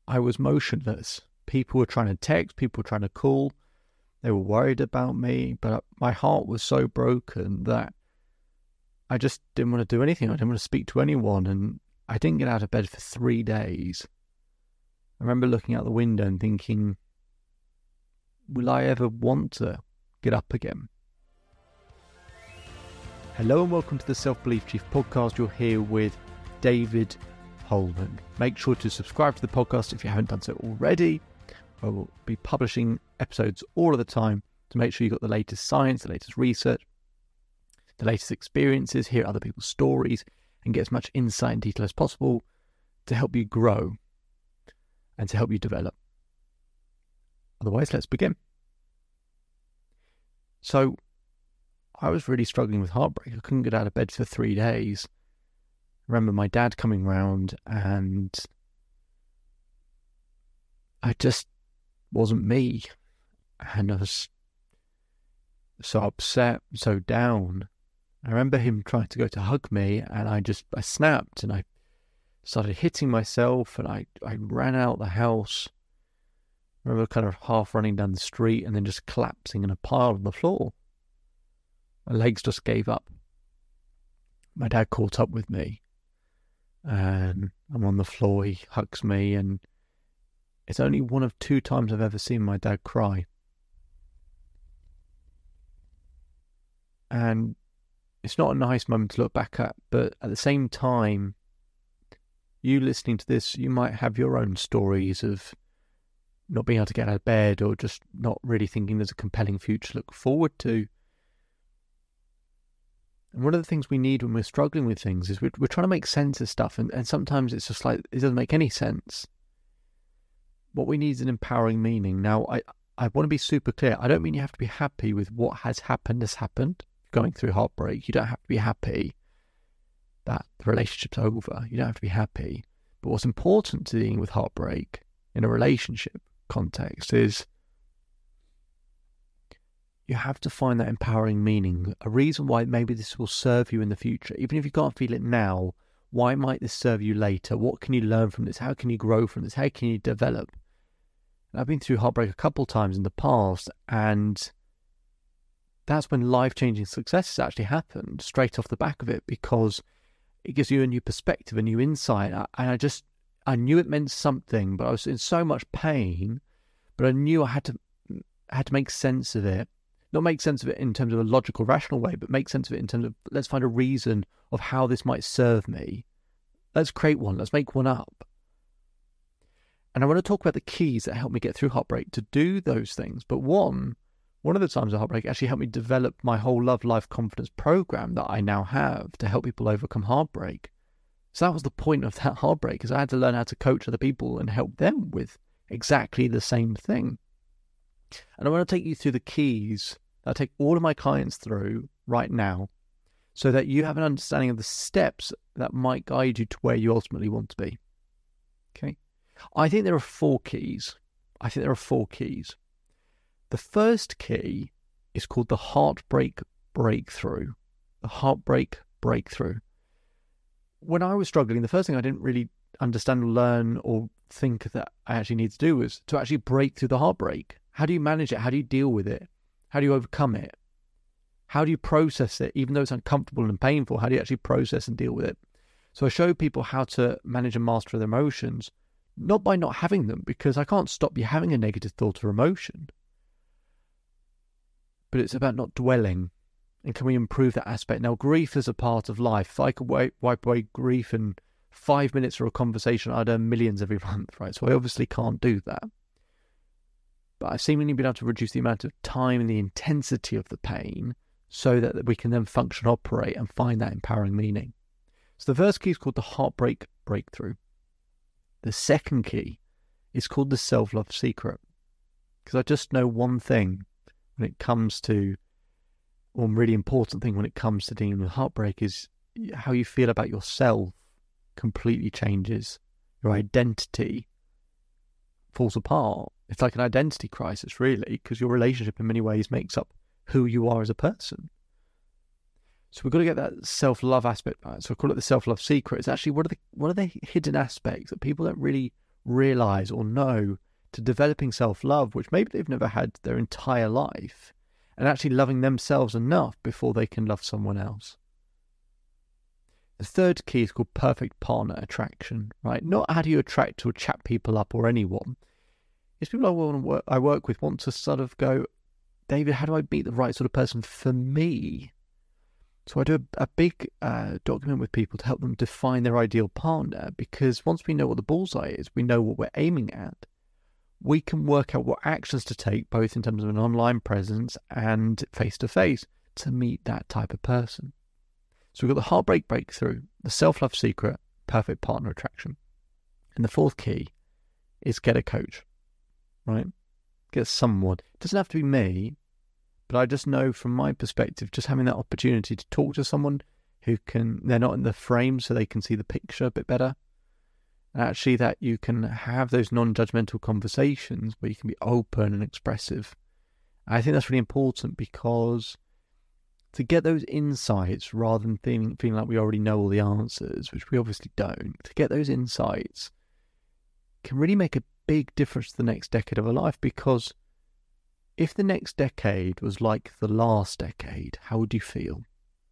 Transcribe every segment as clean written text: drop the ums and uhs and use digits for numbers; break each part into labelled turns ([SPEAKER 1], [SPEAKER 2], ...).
[SPEAKER 1] I was motionless. People were trying to text, people were trying to call. They were worried about me, but my heart was so broken that I just didn't want to do anything. I didn't want to speak to anyone, and I didn't get out of bed for 3 days. I remember looking out the window and thinking, will I ever want to get up again? Hello and welcome to the Self-Belief Chief podcast. You're here with David Holman. Make sure to subscribe to the podcast if you haven't done so already. I will be publishing episodes all of the time to make sure you've got the latest science, the latest research, the latest experiences, hear other people's stories, and get as much insight and detail as possible to help you grow and to help you develop. Otherwise, let's begin. So, I was really struggling with heartbreak. I couldn't get out of bed for 3 days. I remember my dad coming round and I just wasn't me. And I was so upset, so down. I remember him trying to go to hug me and I snapped and I started hitting myself and I ran out the house. I remember kind of half running down the street and then just collapsing in a pile on the floor. My legs just gave up. My dad caught up with me and I'm on the floor, he hugs me, and it's only one of 2 times I've ever seen my dad cry. And it's not a nice moment to look back at, but at the same time, you listening to this, you might have your own stories of not being able to get out of bed or just not really thinking there's a compelling future to look forward to. And one of the things we need when we're struggling with things is we're trying to make sense of stuff, and sometimes it's just like, it doesn't make any sense. What we need is an empowering meaning. Now, I want to be super clear. I don't mean you have to be happy with what has happened. Going through heartbreak, you don't have to be happy that the relationship's over. You don't have to be happy. But what's important to dealing with heartbreak in a relationship context is you have to find that empowering meaning, a reason why maybe this will serve you in the future. Even if you can't feel it now, why might this serve you later? What can you learn from this? How can you grow from this? How can you develop? And I've been through heartbreak a couple of times in the past, and that's when life-changing successes actually happened straight off the back of it, because it gives you a new perspective, a new insight. And I knew it meant something, but I was in so much pain, but I knew I had to make sense of it. Not make sense of it in terms of a logical, rational way, but make sense of it in terms of, let's find a reason of how this might serve me. Let's create one. Let's make one up. And I want to talk about the keys that helped me get through heartbreak to do those things. But one of the times of heartbreak actually helped me develop my whole Love Life Confidence program that I now have to help people overcome heartbreak. So that was the point of that heartbreak, is I had to learn how to coach other people and help them with exactly the same thing. And I want to take you through the keys that I take all of my clients through right now, so that you have an understanding of the steps that might guide you to where you ultimately want to be. Okay? I think there are 4 keys. The first key is called the heartbreak breakthrough. The heartbreak breakthrough. When I was struggling, the first thing I didn't really understand or learn or think that I actually need to do was to actually break through the heartbreak. How do you manage it? How do you deal with it? How do you overcome it? How do you process it? Even though it's uncomfortable and painful, how do you actually process and deal with it? So I show people how to manage and master their emotions, not by not having them, because I can't stop you having a negative thought or emotion. But it's about not dwelling. And can we improve that aspect? Now, grief is a part of life. If I could wipe away grief in 5 minutes for a conversation, I'd earn millions every month, right? So I obviously can't do that. But I've seemingly been able to reduce the amount of time and the intensity of the pain so that we can then function, operate, and find that empowering meaning. So the first key is called the heartbreak breakthrough. The second key is called the self-love secret. Because I just know one thing when it comes to, one really important thing when it comes to dealing with heartbreak, is how you feel about yourself completely changes. Your identity falls apart. It's like an identity crisis, really, because your relationship in many ways makes up who you are as a person. So we've got to get that self-love aspect right. So I call it the self-love secret. It's actually what are the hidden aspects that people don't really realize or know to developing self-love, which maybe they've never had their entire life, and actually loving themselves enough before they can love someone else. The third key is called perfect partner attraction, right? Not how do you attract or chat people up or anyone. It's people I work with want to sort of go, David, how do I meet the right sort of person for me? So I do a big document with people to help them define their ideal partner, because once we know what the bullseye is, we know what we're aiming at, we can work out what actions to take, both in terms of an online presence and face-to-face, to meet that type of person. So we've got the heartbreak breakthrough, the self-love secret, perfect partner attraction. And the fourth key is get a coach, right? Get someone. It doesn't have to be me, but I just know from my perspective, just having that opportunity to talk to someone who they're not in the frame so they can see the picture a bit better. And actually that you can have those non-judgmental conversations where you can be open and expressive. I think that's really important, because to get those insights rather than feeling like we already know all the answers, which we obviously don't, to get those insights can really make a big difference to the next decade of our life. Because if the next decade was like the last decade, how would you feel?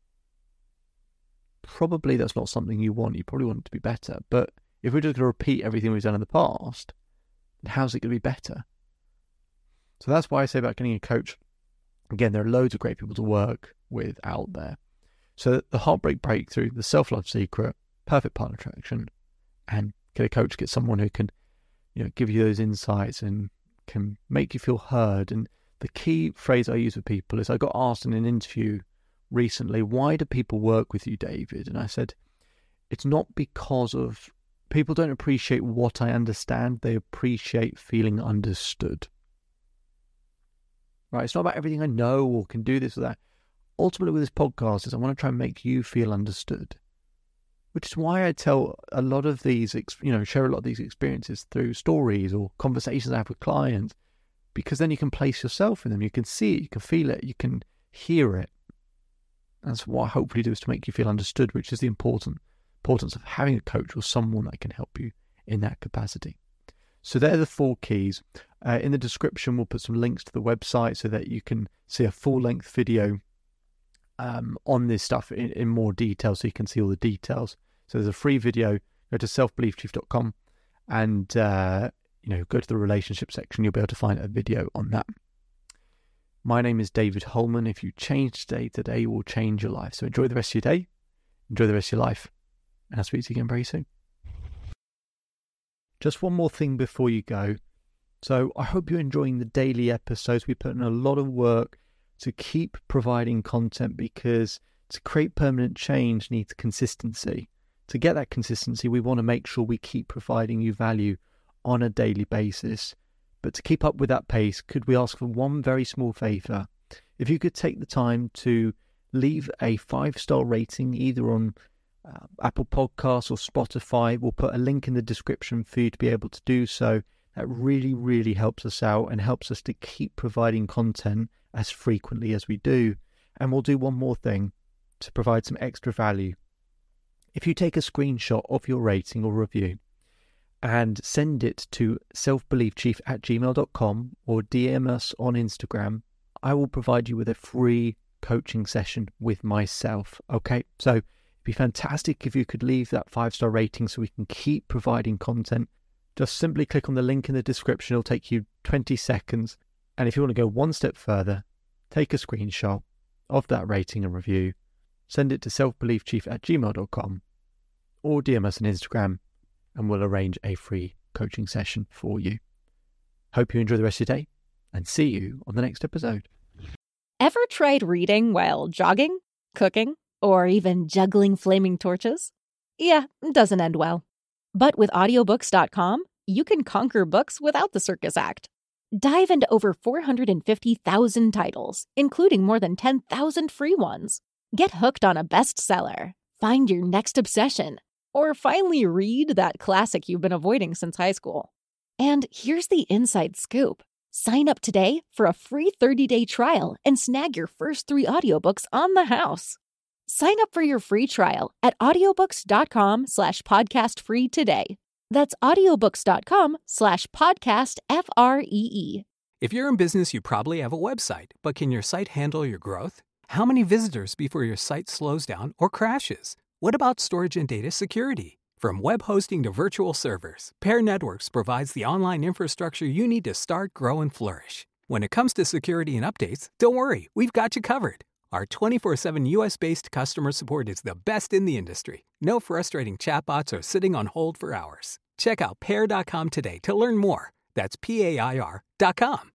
[SPEAKER 1] Probably that's not something you want. You probably want it to be better. But if we're just going to repeat everything we've done in the past, then how's it going to be better? So that's why I say about getting a coach. Again, there are loads of great people to work with out there. So the heartbreak breakthrough, the self-love secret, perfect partner attraction, and get a coach, get someone who can, give you those insights and can make you feel heard. And the key phrase I use with people is, I got asked in an interview recently, why do people work with you, David? And I said, it's not because of, people don't appreciate what I understand, they appreciate feeling understood. Right? It's not about everything I know or can do this or that. Ultimately with this podcast is I want to try and make you feel understood, which is why I tell a lot of these, share a lot of these experiences through stories or conversations I have with clients, because then you can place yourself in them. You can see it, you can feel it, you can hear it. That's what I hopefully do, is to make you feel understood, which is the importance of having a coach or someone that can help you in that capacity. So they're the 4 keys. In the description, we'll put some links to the website so that you can see a full-length video on this stuff in more detail, so you can see all the details. So there's a free video. Go to selfbeliefchief.com and go to the relationship section. You'll be able to find a video on that. My name is David Holman. If you change today will change your life. So enjoy the rest of your day, enjoy the rest of your life, and I'll speak to you again very soon. Just one more thing before you go. So I hope you're enjoying the daily episodes. We put in a lot of work to keep providing content, because to create permanent change needs consistency. To get that consistency, we want to make sure we keep providing you value on a daily basis. But to keep up with that pace, could we ask for one very small favour? If you could take the time to leave a 5-star rating, either on Apple Podcasts or Spotify. We'll put a link in the description for you to be able to do so. That really, really helps us out and helps us to keep providing content as frequently as we do. And we'll do one more thing to provide some extra value. If you take a screenshot of your rating or review and send it to selfbeliefchief@gmail.com or DM us on Instagram, I will provide you with a free coaching session with myself. Okay, so it'd be fantastic if you could leave that 5-star rating so we can keep providing content. Just simply click on the link in the description. It'll take you 20 seconds. And if you want to go one step further, take a screenshot of that rating and review, send it to selfbeliefchief@gmail.com or DM us on Instagram, and we'll arrange a free coaching session for you. Hope you enjoy the rest of your day, and see you on the next episode.
[SPEAKER 2] Ever tried reading while jogging, cooking, or even juggling flaming torches? Yeah, it doesn't end well. But with audiobooks.com, you can conquer books without the circus act. Dive into over 450,000 titles, including more than 10,000 free ones. Get hooked on a bestseller, find your next obsession, or finally read that classic you've been avoiding since high school. And here's the inside scoop. Sign up today for a free 30-day trial and snag your first 3 audiobooks on the house. Sign up for your free trial at audiobooks.com/podcastfree today. That's audiobooks.com/podcastFREE.
[SPEAKER 3] If you're in business, you probably have a website, but can your site handle your growth? How many visitors before your site slows down or crashes? What about storage and data security? From web hosting to virtual servers, Pair Networks provides the online infrastructure you need to start, grow, and flourish. When it comes to security and updates, don't worry, we've got you covered. Our 24/7 US-based customer support is the best in the industry. No frustrating chatbots or sitting on hold for hours. Check out Pair.com today to learn more. That's PAIR.com.